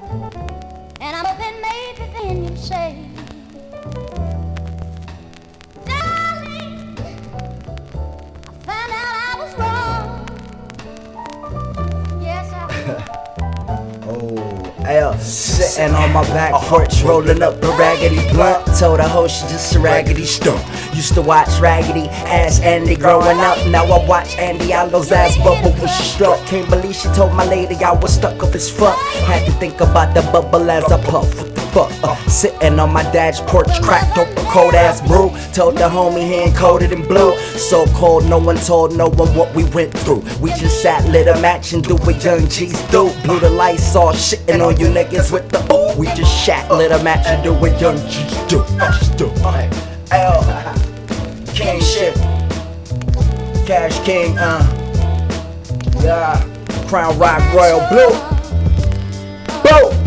And I'm hoping maybe then you'll say, darling, I found out I was wrong. Yes, I was. Oh, L, sitting on my back porch, rolling up a raggedy blunt. Told her hoe she just a raggedy stump. Used to watch Raggedy Ass Andy growing up. Now I watch Andy Allo's ass bubble when she struck. Can't believe she told my lady I was stuck up as fuck. Had to think about the bubble as I puff. What the fuck? Sitting on my dad's porch, cracked up a cold ass brew. Told the homie he ain't coated in blue. So cold, no one told no one what we went through. We just sat, lit a match and do what young G's do. Blew the lights off, shitting on you niggas with the ooh. We just shat, lit a match and do what young G's do. Just do. L, King shit, Cash King, yeah, Crown Rock Royal Blue, Blue.